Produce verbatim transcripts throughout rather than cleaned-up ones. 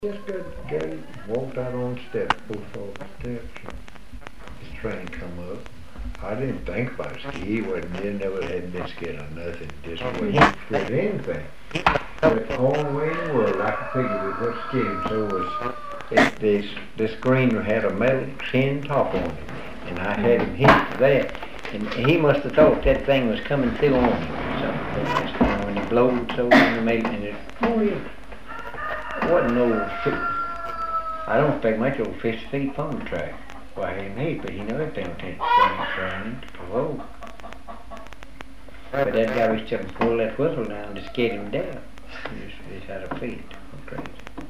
Just got, got it, walked out on the steps, both off the steps, and his train come up. I didn't think about it. He wasn't there, never had been scared of nothing, just wasn't scared of anything. But the only way in the world I could figure was what scared him so was it, this, this screen had a metal tin top on it, and I had him hit for that. And he must have thought that thing was coming through on him or something. When he blowed so in the middle, and it, oh yeah. It wasn't no, I don't expect much over fifty feet from the track. Why, he made, but he never paid attention to trying to provoke. But that guy was just to pull that whistle down to skate him down. He just, he just had a feet. Crazy.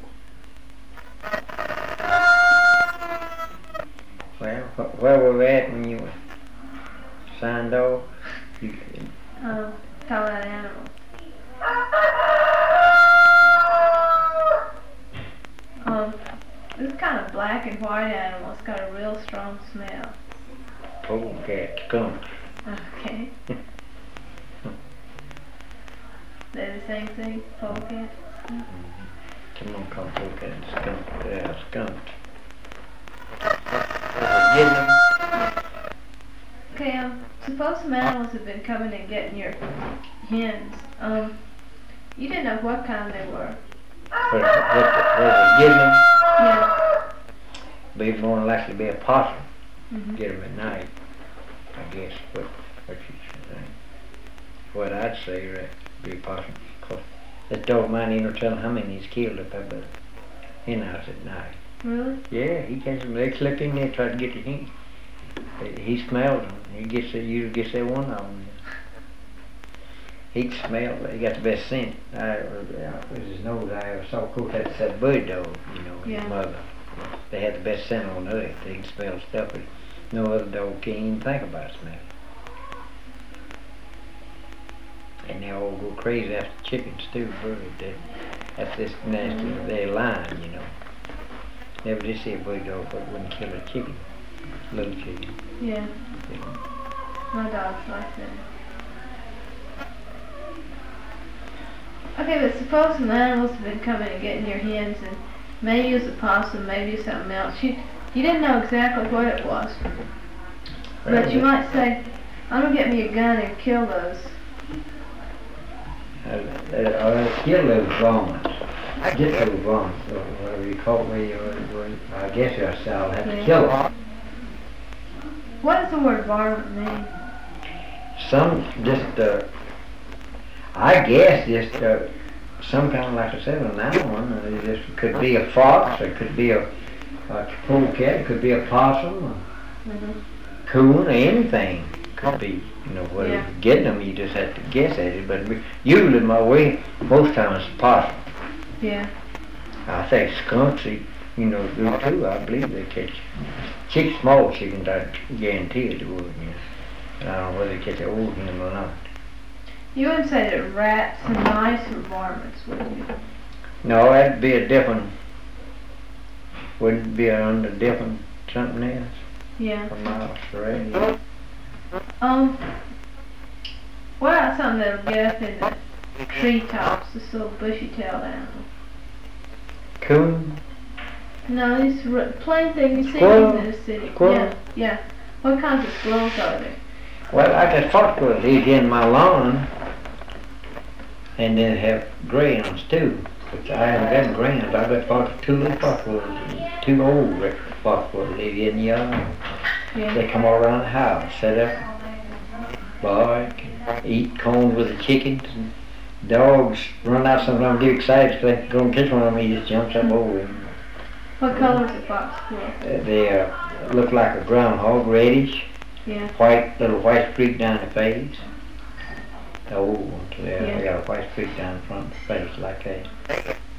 Well, wh where were we at when you were signed off? You, um, call that animal. Um, this kind of black and white animal. It's got a real strong smell. Polecat, skunk. Okay. They're the same thing, polecat? Mm-hmm. Come on, call polecat and skunk. Yeah, skunk. Getting them. Okay, um, suppose some animals have been coming and getting your hens. Um, you didn't know what kind they were. What, what, what was getting them? Yeah. Be more than likely to be a possum. Mm-hmm. Get them at night, I guess. What what you saying? What I'd say, right, be a possum. Cause that dog mine ain't no telling how many he's killed up there, but hen house at night. Really? Yeah, he catches them. They slip in there, try to get the hen. He smells them. He gets that. You gets that one of them. He can smell. He got the best scent. I, with his nose, I ever saw. Of course, that's that bird dog. You know, yeah. His mother. They had the best scent on earth. They can smell stuff, but no other dog can't even think about smelling. And they all go crazy after chickens too. Birds. They, that's this nasty. They're lying, you know. Never did see a bird dog, but wouldn't kill a chicken. Little chicken. Yeah. Yeah. My dog's like that. Okay, but suppose some animals have been coming and getting your hens, and maybe it was a possum, maybe it's something else. You, you didn't know exactly what it was. Well, But you might say, I'm going to get me a gun and kill those. Uh, uh, uh, kill those varmints. Get those varmints, or whatever you call me, or, or I guess I'll have to Yeah. kill them. What does the word varmint mean? Some, just, uh, I guess just uh, some kind of, like I said, an animal. Uh, it just could be a fox, it could be a, a polecat, it could be a possum, a Mm-hmm. coon, or anything. Could be, you know, whether Yeah. you're getting them, you just have to guess at it. But we- usually my way, most times it's a possum. Yeah. I think skunks, you know, do too. I believe they catch chick, small chickens. I guarantee it would. Yes. I don't know whether they catch an old hen or not. You wouldn't say that rats and mice were varmints, would you? No, that'd be a different. Wouldn't it be under different something else? Yeah. A mouse or anything. Um, what about something that'll get up in the treetops, this little bushy-tailed animal? Coon? No, these r plain things you see Squirrel? in the city. Squirrel? Yeah, yeah. What kinds of squirrels are there? Well, I got foxglove these in my lawn, and then have greyhounds too. But I haven't got greyhounds. I got fox, two little foxgloves, two old foxgloves live in the yard. Yeah. They come all around the house, set up, bark, eat corn with the chickens. And dogs run out sometimes, get excited, so they go and catch one of them. He just jumps up over him. What color is a fox squirrel? Uh, they uh, look like a groundhog, reddish, Yeah. white, little white streak down the face. The old ones, yeah, Yeah. they got a white streak down the front of the face like that.